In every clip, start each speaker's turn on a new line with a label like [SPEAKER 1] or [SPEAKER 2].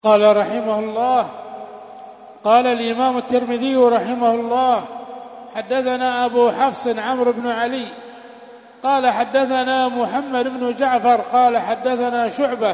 [SPEAKER 1] قال رحمه الله. قال الإمام الترمذي رحمه الله: حدثنا أبو حفص عمرو بن علي قال حدثنا محمد بن جعفر قال حدثنا شعبة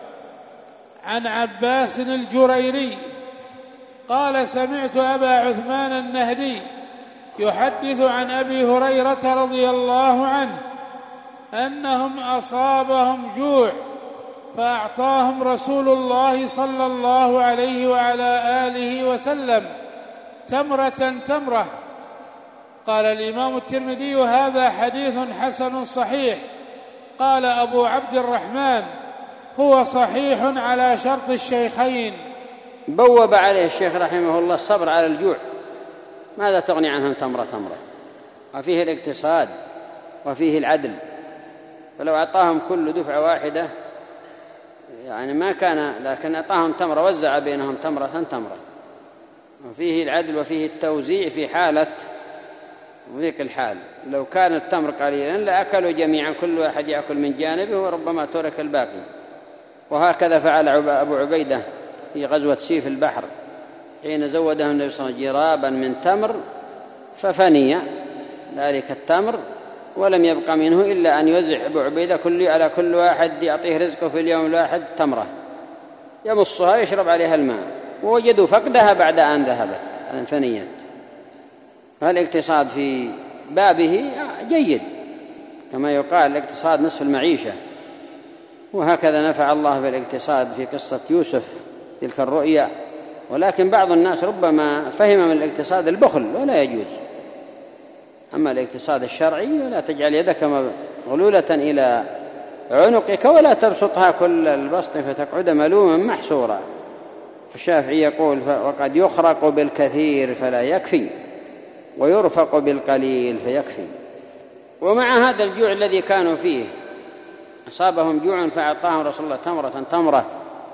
[SPEAKER 1] عن عباس الجريري قال: سمعت أبا عثمان النهدي يحدث عن أبي هريرة رضي الله عنه أنهم أصابهم جوع فأعطاهم رسول الله صلى الله عليه وعلى آله وسلم تمرة. قال الإمام الترمذي: هذا حديث حسن صحيح. قال أبو عبد الرحمن: هو صحيح على شرط الشيخين.
[SPEAKER 2] بوب عليه الشيخ رحمه الله الصبر على الجوع، ماذا تغني عنهم تمرة؟ وفيه الاقتصاد وفيه العدل، فلو أعطاهم كل دفعة واحدة يعني ما كان، لكن أعطاهم تمرة وزع بينهم تمرة. وفيه العدل وفيه التوزيع في حالة ذيك الحال. لو كان التمر قليلا لأكلوا جميعا، كل واحد يأكل من جانبه وربما ترك الباقي. وهكذا فعل أبو عبيدة في غزوة سيف البحر حين زودهم النبي صلى الله عليه وسلم جرابا من تمر ففني ذلك التمر ولم يبق منه إلا أن يوزع أبو عبيدة على كل واحد يعطيه رزقه في اليوم الواحد تمرة يمصها يشرب عليها الماء، ووجدوا فقدها بعد أن ذهبت أن فنيت. فالاقتصاد في بابه جيد، كما يقال الاقتصاد نصف المعيشة، وهكذا نفع الله بالاقتصاد في قصة يوسف تلك الرؤيا. ولكن بعض الناس ربما فهم من الاقتصاد البخل ولا يجوز. أما الاقتصاد الشرعي: لا تجعل يدك مغلولة إلى عنقك ولا تبسطها كل البسط فتقعد ملوما محسورا. الشافعي يقول: وقد يخرق بالكثير فلا يكفي ويرفق بالقليل فيكفي. ومع هذا الجوع الذي كانوا فيه أصابهم جوع فأعطاهم رسول الله تمرة.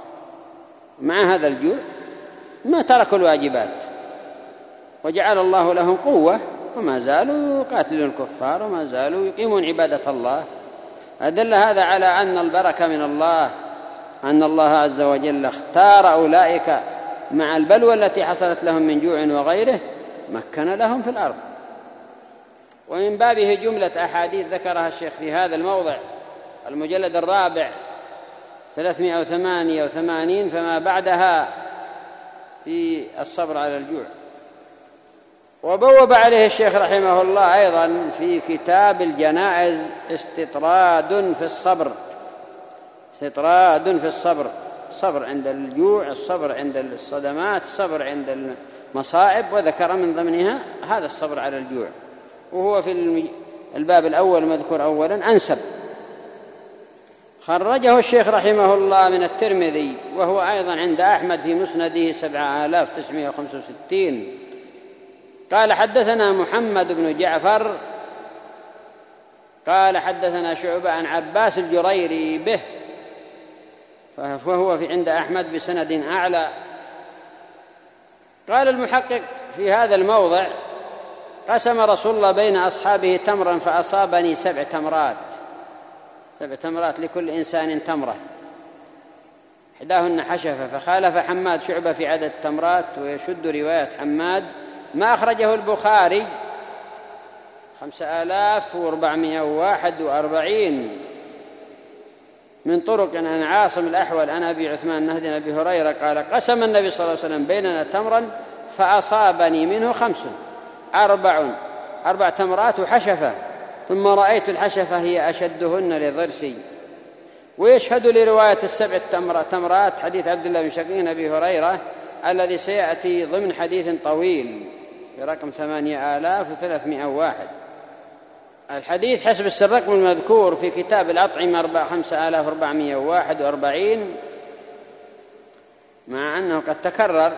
[SPEAKER 2] مع هذا الجوع ما تركوا الواجبات، وجعل الله لهم قوة، وما زالوا يقاتلون الكفار وما زالوا يقيمون عبادة الله. أدل هذا على أن البركة من الله، أن الله عز وجل اختار أولئك مع البلوى التي حصلت لهم من جوع وغيره مكن لهم في الأرض. ومن بابه جملة أحاديث ذكرها الشيخ في هذا الموضع المجلد الرابع 388 فما بعدها في الصبر على الجوع. وبوب عليه الشيخ رحمه الله أيضا في كتاب الجنائز استطراد في الصبر، الصبر عند الجوع، الصبر عند الصدمات، الصبر عند المصائب، وذكر من ضمنها هذا الصبر على الجوع، وهو في الباب الأول مذكور أولا أنسب. خرجه الشيخ رحمه الله من الترمذي، وهو أيضا عند أحمد في مسنده 7965. قال: حدثنا محمد بن جعفر قال حدثنا شعبة عن عباس الجريري به، فهو عند أحمد بسند أعلى. قال المحقق في هذا الموضع: قسم رسول الله بين أصحابه تمرا فأصابني 7 تمرات لكل إنسان تمرة، إحداهن حشفة. فخالف حماد شعبة في عدد التمرات، ويشد رواية حماد ما أخرجه البخاري 5441 من طرق عن عاصم الأحول عن أبي عثمان النهدي عن أبي هريرة قال: قسم النبي صلى الله عليه وسلم بيننا تمرا فأصابني منه 5 4 تمرات وحشفة، ثم رأيت الحشفة هي أشدهن لضرسي. ويشهد لرواية 7 تمرات حديث عبد الله بن شقيق أبي هريرة الذي سيأتي ضمن حديث طويل برقم 8301. الحديث حسب الرقم المذكور في كتاب الأطعمة 5441، مع أنه قد تكرر.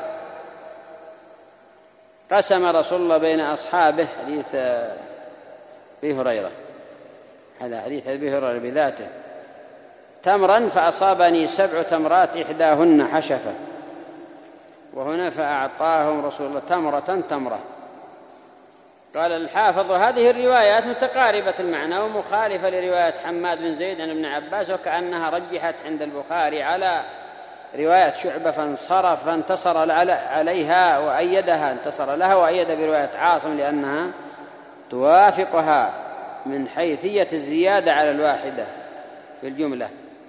[SPEAKER 2] قسم رسول الله بين أصحابه، حديث أبي هريرة، هذا حديث أبي هريرة بذاته، تمرا فأصابني 7 تمرات إحداهن حشفة، وهنا فأعطاهم رسول الله تمرة. قال الحافظ: هذه الروايات متقاربة المعنى ومخالفة لرواية حماد بن زيد عن ابن عباس، وكأنها رجحت عند البخاري على رواية شعبة فانصرف فانتصر عليها وأيدها، انتصر لها وأيد برواية عاصم لأنها توافقها من حيثية الزيادة على الواحدة في الجملة.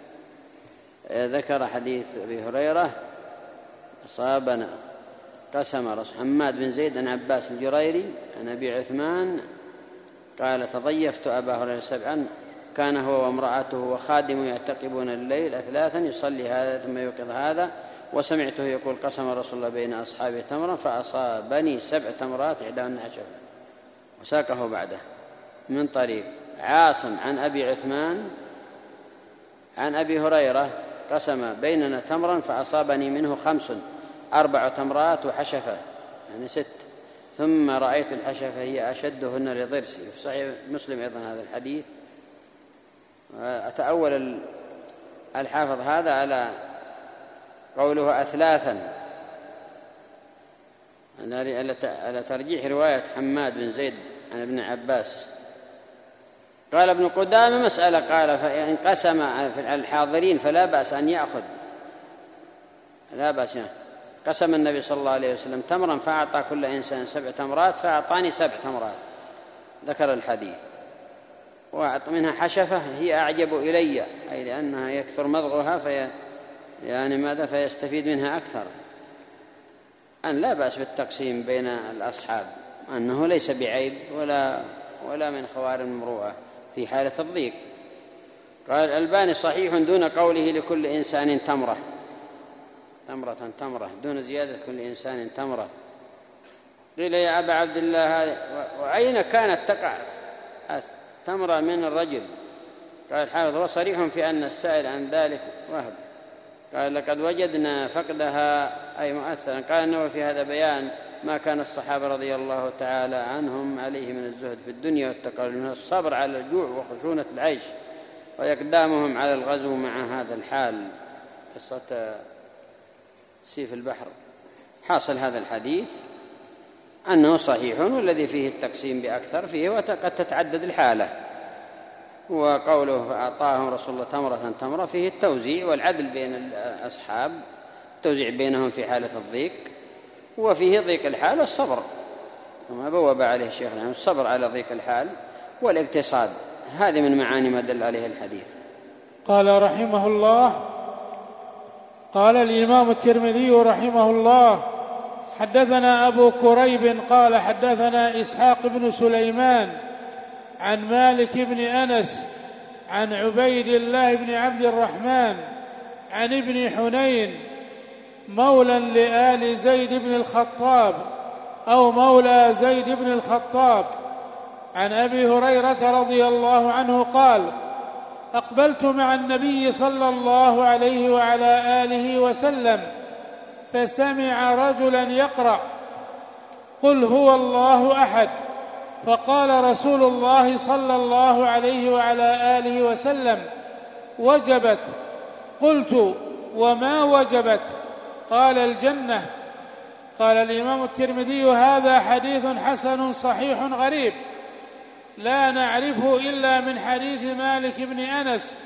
[SPEAKER 2] ذكر حديث أبي هريرة أصابنا قسم رسول حماد بن زيد عن عباس الجريري عن أبي عثمان قال تضيفت أبا هريرة 7 كان هو وامرأته وخادم يعتقبون الليل 3 يصلي هذا ثم يوقظ هذا وسمعته يقول قسم رسول الله بين أصحابه تمرا فأصابني 7 تمرات إحداهن حشفة. وساقه بعده من طريق عاصم عن أبي عثمان عن أبي هريرة قسم بيننا تمرا فأصابني منه 5 4 تمرات وحشفة يعني 6 ثم رأيت الحشفة هي أشدهن لضرسي. في صحيح مسلم أيضا هذا الحديث. أتأول الحافظ هذا على قوله 3 على ترجيح رواية حماد بن زيد عن ابن عباس. قال ابن قدامة مسألة قال فإن قسم على الحاضرين فلا بأس أن يأخذ لا بأس يعني. قسم النبي صلى الله عليه وسلم تمرا فأعطى كل إنسان 7 تمرات فأعطاني 7 تمرات ذكر الحديث. وأعط منها حشفة هي أعجب إلي أي لأنها يكثر مضغها فيستفيد منها أكثر. أن لا بأس بالتقسيم بين الأصحاب أنه ليس بعيب ولا من خوارم المروءة في حالة الضيق. قال الألباني صحيح دون قوله لكل إنسان تمرة دون زيادة كل إنسان تمرة. قيل يا أبا عبد الله وأين كانت تقع تمرة من الرجل؟ قال الحافظ هو صريح في أن السائل عن ذلك وهب. قال لقد وجدنا فقدها أي مؤثرا. قال أنه في هذا بيان ما كان الصحابة رضي الله تعالى عنهم عليه من الزهد في الدنيا والتقلل من الصبر على الجوع وخشونة العيش وإقدامهم على الغزو مع هذا الحال. قصة سيف البحر. حاصل هذا الحديث أنه صحيح والذي فيه التقسيم بأكثر فيه وقد تتعدد الحالة. وقوله فأعطاهم رسول الله تمرة فيه التوزيع والعدل بين الأصحاب التوزيع بينهم في حالة الضيق وفيه ضيق الحال والصبر كما بوب عليه الشيخ الصبر على ضيق الحال والاقتصاد. هذه من معاني ما دل عليه الحديث.
[SPEAKER 1] قال رحمه الله قال الإمام الترمذي رحمه الله حدثنا أبو كريب قال حدثنا إسحاق بن سليمان عن مالك بن أنس عن عبيد الله بن عبد الرحمن عن ابن حنين مولى لآل زيد بن الخطاب أو مولى زيد بن الخطاب عن أبي هريرة رضي الله عنه قال أقبلت مع النبي صلى الله عليه وعلى آله وسلم فسمع رجلا يقرأ قل هو الله أحد فقال رسول الله صلى الله عليه وعلى آله وسلم وجبت. قلت وما وجبت؟ قال الجنة. قال الإمام الترمذي هذا حديث حسن صحيح غريب لا نعرفه إلا من حديث مالك بن أنس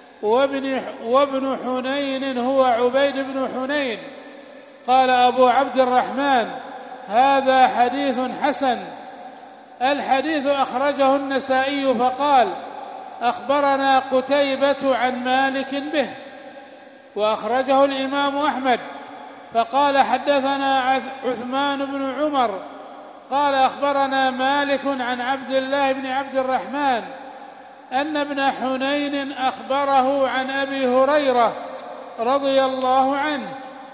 [SPEAKER 1] وابن حنين هو عبيد بن حنين. قال أبو عبد الرحمن هذا حديث حسن. الحديث أخرجه النسائي فقال أخبرنا قتيبة عن مالك به. وأخرجه الإمام أحمد فقال حدثنا عثمان بن عمر قال أخبرنا مالك عن عبد الله بن عبد الرحمن أن ابن حنين أخبره عن أبي هريرة رضي الله عنه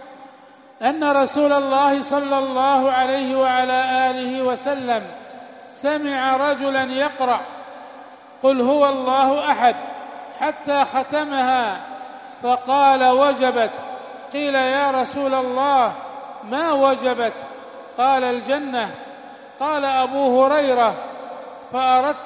[SPEAKER 1] أن رسول الله صلى الله عليه وعلى آله وسلم سمع رجلا يقرأ قل هو الله أحد حتى ختمها فقال وجبت. قيل يا رسول الله ما وجبت؟ قال الجنة. قال أبو هريرة فأردت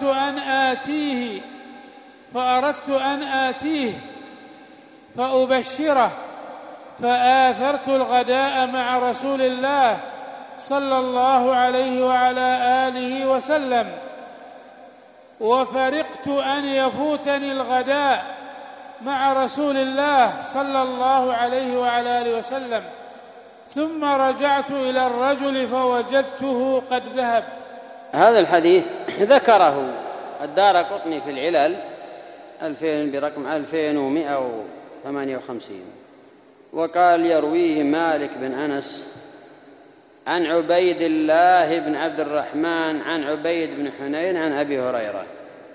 [SPEAKER 1] أن آتيه فأبشره فآثرت الغداء مع رسول الله صلى الله عليه وعلى آله وسلم وفرقت أن يفوتني الغداء مع رسول الله صلى الله عليه وعلى آله وسلم، ثم رجعت إلى الرجل فوجدته قد ذهب.
[SPEAKER 2] هذا الحديث ذكره الدارقطني في العلل برقم 2158، وقال يرويه مالك بن أنس عن عبيد الله بن عبد الرحمن عن عبيد بن حنين عن أبي هريرة.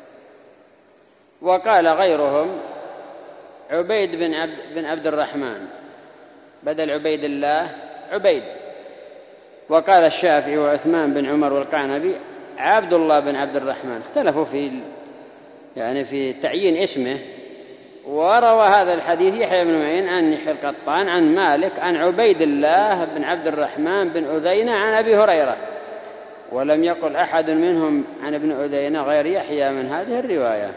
[SPEAKER 2] وقال غيرهم عبيد بن عبد الرحمن بدل عبيد الله عبيد. وقال الشافعي وعثمان بن عمر والقعنبي عبد الله بن عبد الرحمن. اختلفوا في تعيين اسمه. وروى هذا الحديث يحيى بن معين عن يحيى القطان عن مالك عن عبيد الله بن عبد الرحمن بن أذينة عن أبي هريرة، ولم يقل أحد منهم عن ابن أذينة غير يحيى من هذه الرواية.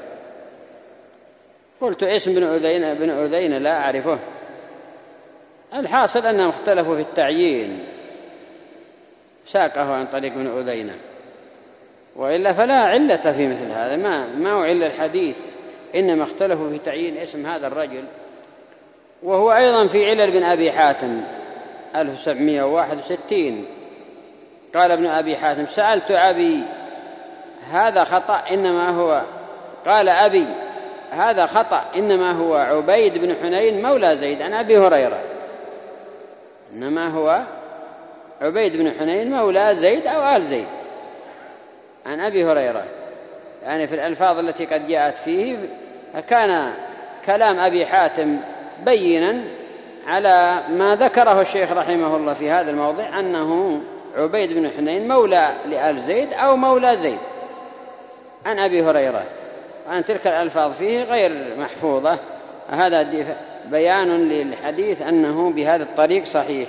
[SPEAKER 2] قلت اسم بن أذينة لا أعرفه. الحاصل أنهم اختلفوا في التعيين، ساقه عن طريق بن أذينة، وإلا فلا علة في مثل هذا، ما هو علة الحديث، إنما اختلفوا في تعيين اسم هذا الرجل. وهو أيضا في علل بن أبي حاتم 1761. قال ابن أبي حاتم سألت أبي هذا خطأ إنما هو، قال أبي هذا خطأ إنما هو عبيد بن حنين مولى زيد عن أبي هريرة، إنما هو عبيد بن حنين مولى زيد أو آل زيد عن أبي هريرة. يعني في الألفاظ التي قد جاءت فيه كان كلام أبي حاتم بينا على ما ذكره الشيخ رحمه الله في هذا الموضع، أنه عبيد بن حنين مولى لآل زيد أو مولى زيد عن أبي هريرة، وأن تلك الألفاظ فيه غير محفوظة. هذا بيان للحديث أنه بهذا الطريق صحيح،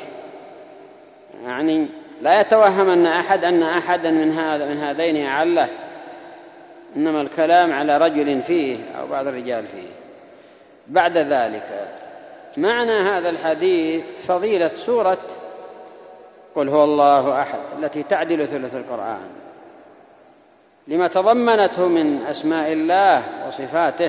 [SPEAKER 2] يعني لا يتوهم أن أحدا من هذين أعله، إنما الكلام على رجل فيه أو بعض الرجال فيه. بعد ذلك معنى هذا الحديث فضيلة سورة قل هو الله أحد التي تعدل ثلث القرآن، لما تضمنته من أسماء الله وصفاته.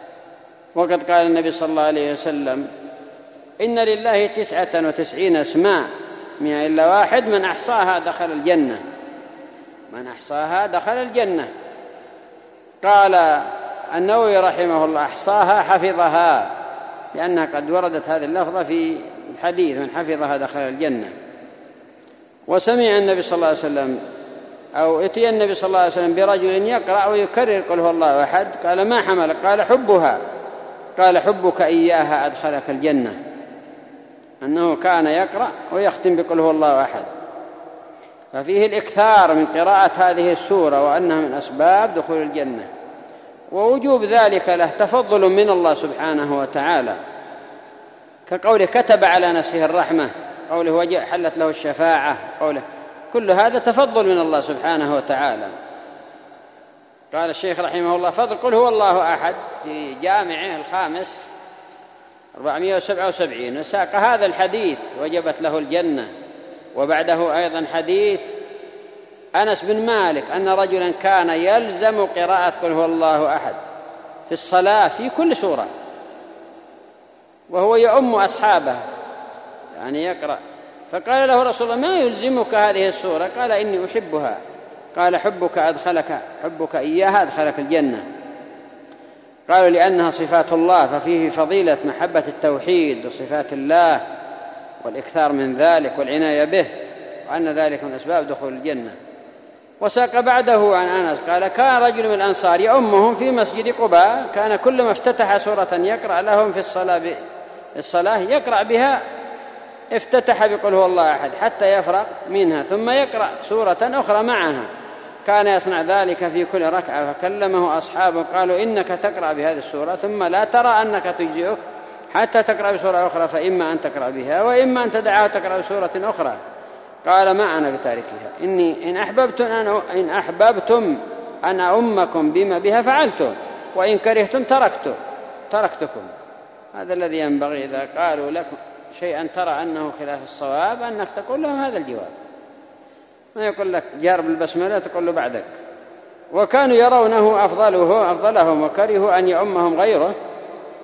[SPEAKER 2] وقد قال النبي صلى الله عليه وسلم إن لله 99 اسماء 100 إلا واحد من أحصاها دخل الجنة، من أحصاها دخل الجنة. قال النووي رحمه الله أحصاها حفظها، لأنها قد وردت هذه اللفظة في الحديث من حفظها دخل الجنة. وسمع النبي صلى الله عليه وسلم أو اتي النبي صلى الله عليه وسلم برجل يقرأ ويكرر قل هو الله أحد، قال ما حملك؟ قال حبها. قال حبك إياها أدخلك الجنة. أنه كان يقرأ ويختم بقل هو الله أحد. ففيه الإكثار من قراءة هذه السورة، وأنها من أسباب دخول الجنة، ووجوب ذلك له تفضل من الله سبحانه وتعالى، كقوله كتب على نفسه الرحمة، قوله حلت له الشفاعة، قوله كل هذا تفضل من الله سبحانه وتعالى. قال الشيخ رحمه الله فضل قل هو الله أحد في جامعه الخامس 477 وساق هذا الحديث وجبت له الجنة. وبعده أيضا حديث أنس بن مالك أن رجلا كان يلزم قراءة قل هو الله أحد في الصلاة في كل سورة، وهو يؤم أصحابه يعني يقرأ. فقال له رسول الله ما يلزمك هذه السورة؟ قال إني أحبها. قال حبك إياها أدخلك الجنة. قالوا لأنها صفات الله، ففيه فضيلة محبة التوحيد وصفات الله والإكثار من ذلك والعناية به، وأن ذلك من أسباب دخول الجنة. وساق بعده عن أنس قال كان رجل من الأنصار يؤمهم في مسجد قباء، كان كلما افتتح سورة يقرأ لهم في الصلاة يقرأ بها افتتح بقل هو الله أحد حتى يفرغ منها، ثم يقرأ سورة أخرى معها. كان يصنع ذلك في كل ركعة. فكلمه أصحابه قالوا إنك تقرأ بهذه السورة ثم لا ترى أنك تجزئك حتى تقرأ بسورة أخرى، فإما أن تقرأ بها وإما أن تدعها تقرأ بسورة أخرى. قال ما أنا بتاركها، إني إن أحببتم أن أؤمكم بما بها فعلته، وإن كرهتم تركتكم. هذا الذي ينبغي إذا قالوا لك شيئا ترى أنه خلاف الصواب أنك تقول لهم هذا الجواب، ما يقول لك جار بالبسملة تقول له بعدك. وكانوا يرونه أفضلهم وكرهوا أن يؤمهم غيره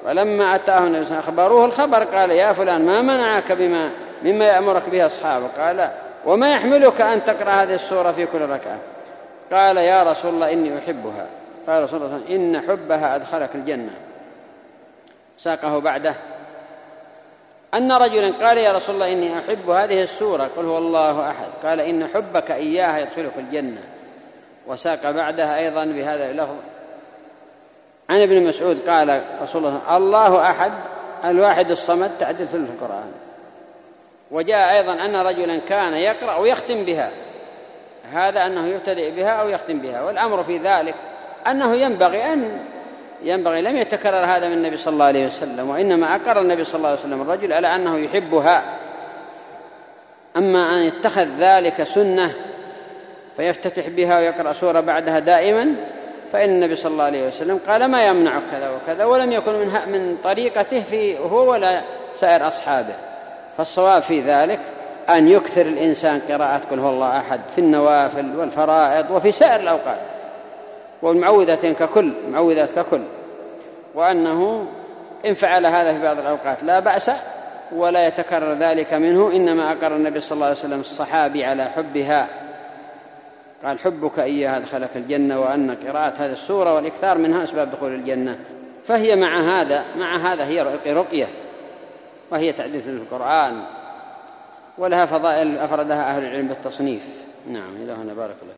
[SPEAKER 2] ولما أتاه النبي صلى الله عليه وسلم أخبروه الخبر قال يا فلان ما منعك مما يأمرك به أصحابك؟ قال وما يحملك أن تقرأ هذه السورة في كل ركعة؟ قال يا رسول الله إني أحبها. قال رسول الله إن حبها أدخلك الجنة. ساقه بعده أن رجلا قال يا رسول الله إني أحب هذه السورة قل هو الله أحد. قال إن حبك إياها يدخلك الجنة. وساق بعدها أيضا بهذا اللفظ عن ابن مسعود قال رسول الله الله أحد الواحد الصمد تعدل ثلث القرآن. وجاء أيضا أن رجلا كان يقرأ ويختم بها، هذا أنه يبتدئ بها أو يختم بها، والأمر في ذلك أنه ينبغي لم يتكرر هذا من النبي صلى الله عليه وسلم، وإنما أقر النبي صلى الله عليه وسلم الرجل على أنه يحبها. أما أن يتخذ ذلك سنة فيفتتح بها ويقرأ سورة بعدها دائما، فإن النبي صلى الله عليه وسلم قال ما يمنع كذا وكذا، ولم يكن من طريقته هو ولا سائر أصحابه. فالصواب في ذلك أن يكثر الإنسان قراءة قل هو الله أحد في النوافل والفرائض وفي سائر الأوقات، والمعوذات ككل، وأنه إن فعل هذا في بعض الأوقات لا بأس ولا يتكرر ذلك منه. إنما أقر النبي صلى الله عليه وسلم الصحابي على حبها، قال حبك إياها أدخلك الجنة، وأن قراءة هذه السورة والإكثار منها أسباب دخول الجنة. فهي مع هذا هي رقية، وهي تعديل في القرآن، ولها فضائل أفردها أهل العلم بالتصنيف. نعم، إلى هنا بارك الله.